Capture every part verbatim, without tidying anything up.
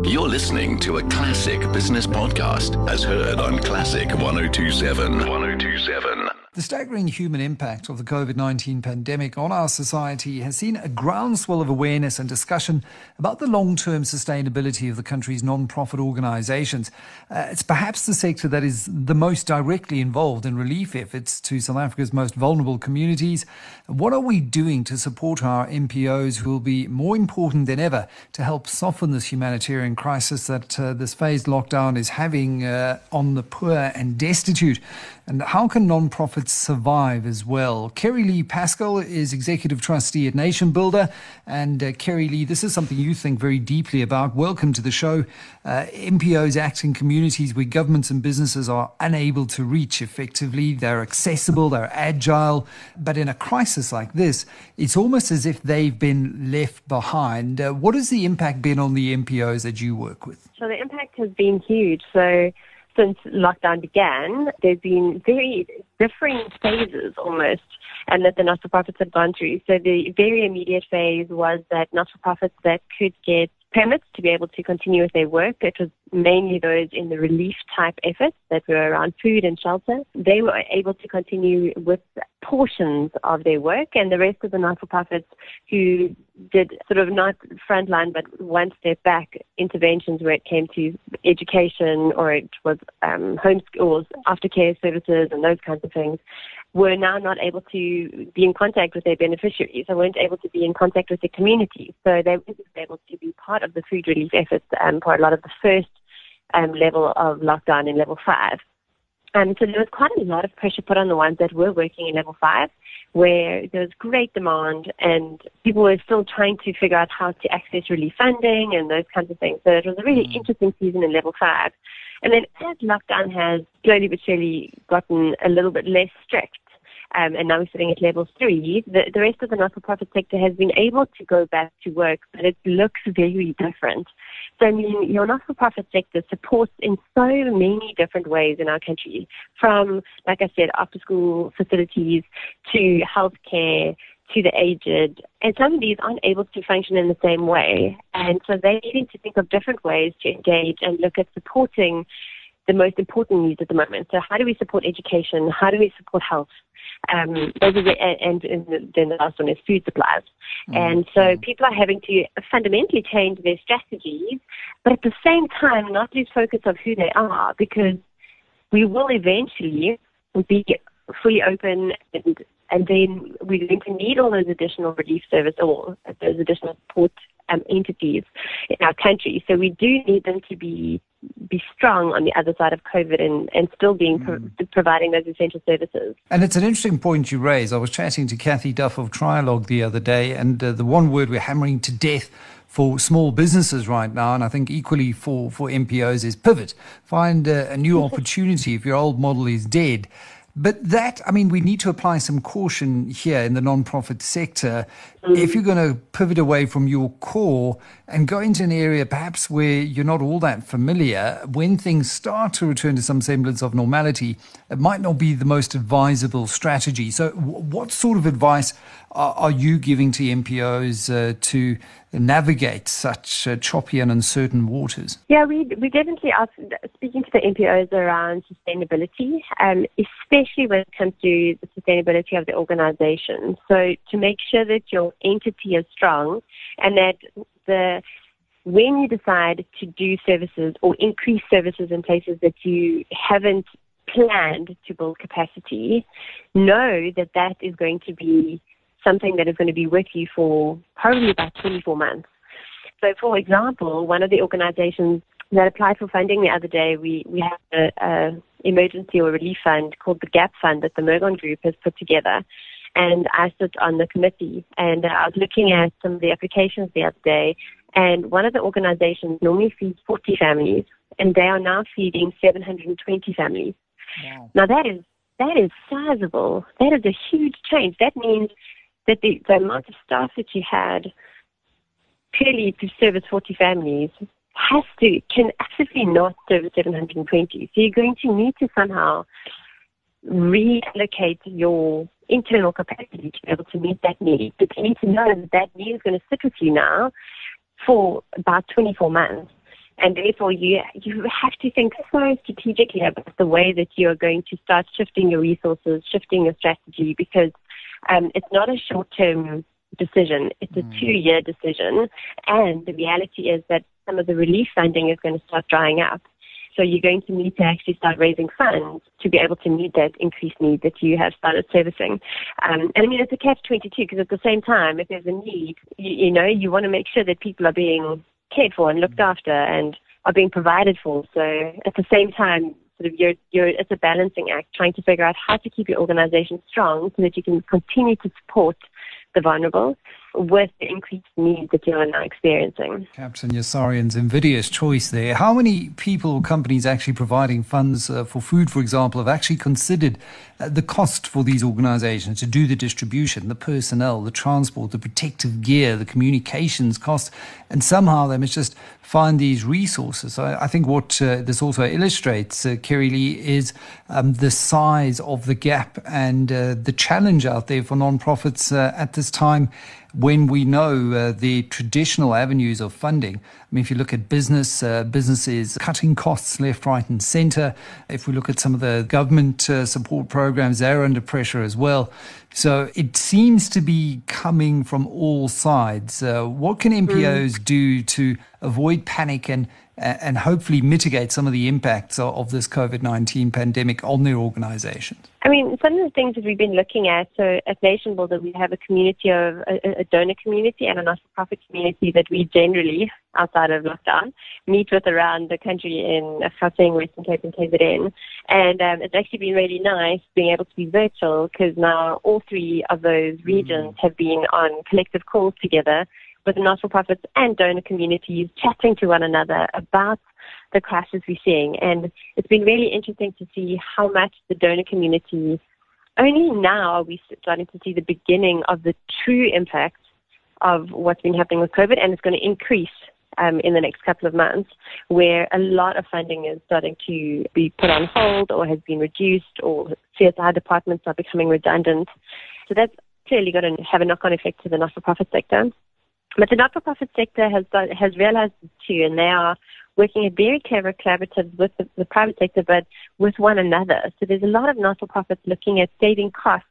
You're listening to a classic business podcast as heard on Classic one oh two seven. one oh two seven. The staggering human impact of the COVID nineteen pandemic on our society has seen a groundswell of awareness and discussion about the long-term sustainability of the country's non-profit organisations. Uh, it's perhaps the sector that is the most directly involved in relief efforts to South Africa's most vulnerable communities. What are we doing to support our N P Os who will be more important than ever to help soften this humanitarian crisis that uh, this phased lockdown is having uh, on the poor and destitute? And how can non-profits survive as well? Kerry-Lee Pascal is Executive Trustee at Nation Builder. And uh, Kerry-Lee, this is something you think very deeply about. Welcome to the show. Uh, N P Os act in communities where governments and businesses are unable to reach effectively. They're accessible, they're agile. But in a crisis like this, it's almost as if they've been left behind. Uh, what has the impact been on the N P Os that you work with? So the impact has been huge. So since lockdown began, there's been very differing phases almost, and that the not-for-profits have gone through. So the very immediate phase was that not-for-profits that could get permits to be able to continue with their work, it was mainly those in the relief type efforts that were around food and shelter. They were able to continue with portions of their work, and the rest of the not-for-profits who did sort of not frontline but one step back interventions where it came to education or it was um, homeschools, aftercare services and those kinds of things, were now not able to be in contact with their beneficiaries and weren't able to be in contact with the community. So they weren't able to be part of the food relief efforts um, for a lot of the first um, level of lockdown in level five. Um, so there was quite a lot of pressure put on the ones that were working in level five, where there was great demand and people were still trying to figure out how to access relief funding and those kinds of things. So it was a really mm. interesting season in level five. And then as lockdown has slowly but surely gotten a little bit less strict, Um, and now we're sitting at level three, the, the rest of the not-for-profit sector has been able to go back to work, but it looks very different. So, I mean, your not-for-profit sector supports in so many different ways in our country, from, like I said, after-school facilities to healthcare to the aged, and some of these aren't able to function in the same way. And so they're needing to think of different ways to engage and look at supporting the most important needs at the moment. So how do we support education? How do we support health? Um, those are the, and, and then the last one is food supplies. Mm-hmm. And so people are having to fundamentally change their strategies, but at the same time not lose focus of who they are, because we will eventually be fully open, and, and then we're going to need all those additional relief service or those additional support um, entities in our country. So we do need them to be be strong on the other side of COVID and, and still being pro- mm. providing those essential services. And it's an interesting point you raise. I was chatting to Kathy Duff of Trialogue the other day, and uh, the one word we're hammering to death for small businesses right now, and I think equally for, for N P Os, is pivot. Find uh, a new opportunity if your old model is dead. But that, I mean, we need to apply some caution here in the non-profit sector. Mm. If you're going to pivot away from your core and go into an area perhaps where you're not all that familiar, when things start to return to some semblance of normality, it might not be the most advisable strategy. So w- what sort of advice are, are you giving to N P Os uh, to navigate such uh, choppy and uncertain waters? Yeah, we we definitely are speaking to the N P Os around sustainability, um, especially when it comes to the sustainability of the organization. So to make sure that your entity is strong and that the when you decide to do services or increase services in places that you haven't planned to build capacity, know that that is going to be something that is going to be with you for probably about twenty-four months. So, for example, one of the organizations that applied for funding the other day, we, we have a, a emergency or relief fund called the GAP Fund that the Mergon Group has put together. And I sit on the committee, and uh, I was looking at some of the applications the other day, and one of the organizations normally feeds forty families, and they are now feeding seven hundred twenty families. Wow. Now, that is that is sizable. That is a huge change. That means that the, the amount of staff that you had purely to service forty families has to, can absolutely not service seven hundred twenty. So you're going to need to somehow reallocate your internal capacity to be able to meet that need. But you need to know that that need is going to sit with you now for about twenty-four months. And therefore, you you have to think so strategically about the way that you are going to start shifting your resources, shifting your strategy, because um, it's not a short-term decision. It's a mm. two-year decision. And the reality is that some of the relief funding is going to start drying up. So you're going to need to actually start raising funds to be able to meet that increased need that you have started servicing. Um, and I mean, it's a catch twenty-two, because at the same time, if there's a need, you, you know, you want to make sure that people are being cared for and looked after and are being provided for. So at the same time, sort of you're, you're, it's a balancing act, trying to figure out how to keep your organization strong so that you can continue to support the vulnerable with the increased needs that you are now experiencing. Captain Yossarian's invidious choice there. How many people or companies actually providing funds uh, for food, for example, have actually considered uh, the cost for these organizations to do the distribution, the personnel, the transport, the protective gear, the communications cost, and somehow they must just find these resources? I, I think what uh, this also illustrates, uh, Kerry Lee, is um, the size of the gap and uh, the challenge out there for nonprofits uh, at this time, when we know uh, the traditional avenues of funding. I mean, if you look at business, uh, businesses cutting costs left, right and centre. If we look at some of the government uh, support programs, they're under pressure as well. So it seems to be coming from all sides. Uh, what can N P Os mm. do to avoid panic and and hopefully mitigate some of the impacts of, of this COVID nineteen pandemic on their organizations? I mean, some of the things that we've been looking at, so at Nation Builder, we have a community of a, a donor community and a not-for-profit community that we generally, outside of lockdown, meet with around the country in Gauteng, Western Cape and K Z N. And um, it's actually been really nice being able to be virtual, because now all three of those regions mm. have been on collective calls together with the not-for-profits and donor communities, chatting to one another about the crisis we're seeing. And it's been really interesting to see how much the donor community, only now are we starting to see the beginning of the true impact of what's been happening with COVID, and it's going to increase um, in the next couple of months, where a lot of funding is starting to be put on hold or has been reduced, or C S I departments are becoming redundant. So that's clearly going to have a knock-on effect to the not-for-profit sector. But the not-for-profit sector has has realized this too, and they are working at very clever collaboratives with the, the private sector, but with one another. So there's a lot of not-for-profits looking at saving costs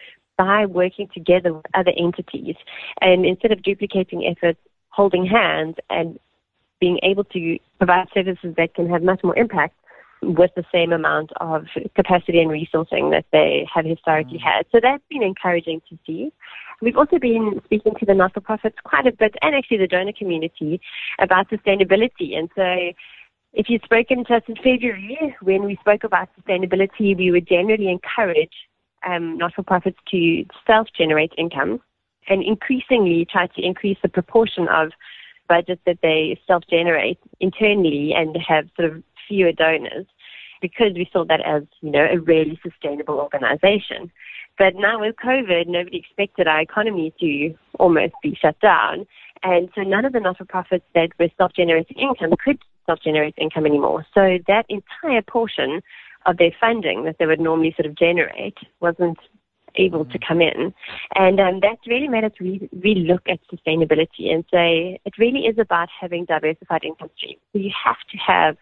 by working together with other entities. And instead of duplicating efforts, holding hands and being able to provide services that can have much more impact with the same amount of capacity and resourcing that they have historically had. So that's been encouraging to see. We've also been speaking to the not-for-profits quite a bit, and actually the donor community, about sustainability. And so if you'd spoken to us in February, when we spoke about sustainability, we would generally encourage um, not-for-profits to self-generate income and increasingly try to increase the proportion of budgets that they self-generate internally and have sort of fewer donors, because we saw that as, you know, a really sustainable organization. But now with COVID, nobody expected our economy to almost be shut down. And so none of the not-for-profits that were self-generating income could self-generate income anymore. So that entire portion of their funding that they would normally sort of generate wasn't able to come in. And um, that's really made us re- re-look at sustainability and say it really is about having diversified income streams. So you have to have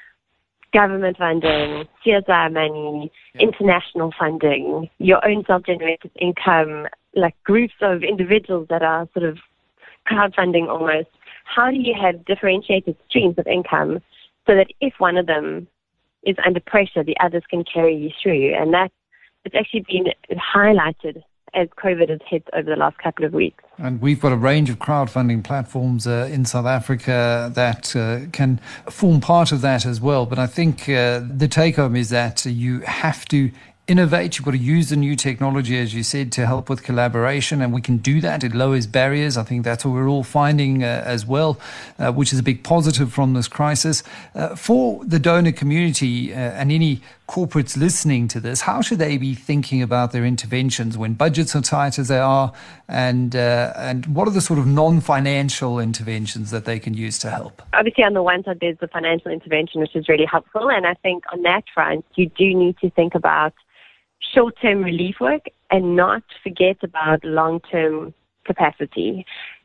government funding, C S I money, yeah. international funding, your own self-generated income, like groups of individuals that are sort of crowdfunding almost. How do you have differentiated streams of income so that if one of them is under pressure, the others can carry you through? And that it's actually been highlighted as COVID has hit over the last couple of weeks. And we've got a range of crowdfunding platforms uh, in South Africa that uh, can form part of that as well. But I think uh, the take-home is that you have to innovate. You've got to use the new technology, as you said, to help with collaboration, and we can do that. It lowers barriers. I think that's what we're all finding uh, as well, uh, which is a big positive from this crisis. Uh, for the donor community uh, and any corporates listening to this, how should they be thinking about their interventions when budgets are tight as they are, and uh, and what are the sort of non-financial interventions that they can use to help? Obviously, on the one side, there's the financial intervention, which is really helpful, and I think on that front, you do need to think about short-term relief work and not forget about long-term capacity.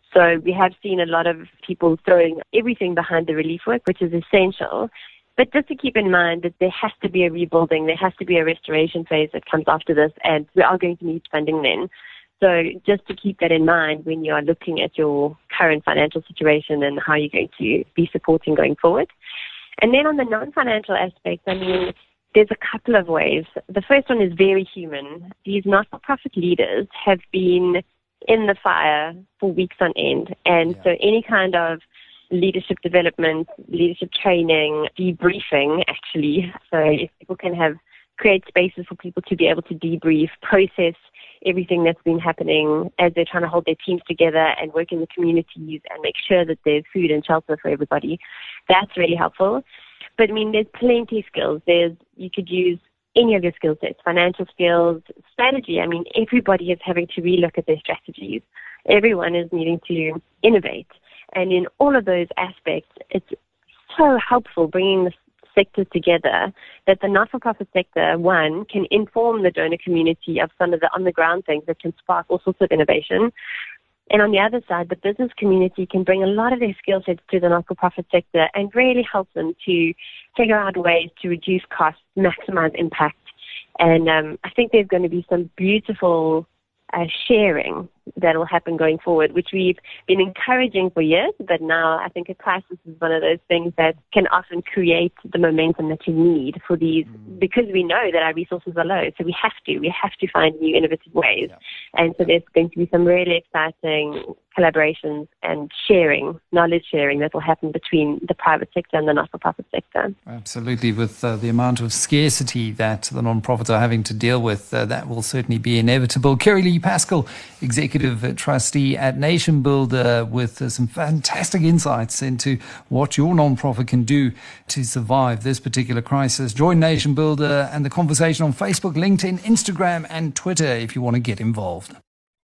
So we have seen a lot of people throwing everything behind the relief work, which is essential. But just to keep in mind that there has to be a rebuilding, there has to be a restoration phase that comes after this, and we are going to need funding then. So just to keep that in mind when you are looking at your current financial situation and how you're going to be supporting going forward. And then on the non-financial aspect, I mean, there's a couple of ways. The first one is very human. These not-for-profit leaders have been in the fire for weeks on end. And yeah. so any kind of leadership development, leadership training, debriefing, actually, so if people can have create spaces for people to be able to debrief, process everything that's been happening as they're trying to hold their teams together and work in the communities and make sure that there's food and shelter for everybody. That's really helpful. But I mean, there's plenty of skills. There's, you could use any of your skill sets, financial skills, strategy. I mean, everybody is having to relook at their strategies. Everyone is needing to innovate. And in all of those aspects, it's so helpful bringing the sectors together that the not-for-profit sector, one, can inform the donor community of some of the on-the-ground things that can spark all sorts of innovation. And on the other side, the business community can bring a lot of their skill sets to the not-for-profit sector and really help them to figure out ways to reduce costs, maximize impact. And um, I think there's going to be some beautiful uh, sharing that will happen going forward, which we've been encouraging for years, but now I think a crisis is one of those things that can often create the momentum that you need for these, because we know that our resources are low, so we have to, we have to find new innovative ways. Yeah. And so there's going to be some really exciting collaborations and sharing, knowledge sharing that will happen between the private sector and the not-for-profit sector. Absolutely. With uh, the amount of scarcity that the non-profits are having to deal with, uh, that will certainly be inevitable. Kerry-Leigh Pascal, Executive Trustee at Nation Builder, with uh, some fantastic insights into what your non-profit can do to survive this particular crisis. Join Nation Builder and the conversation on Facebook, LinkedIn, Instagram and Twitter if you want to get involved.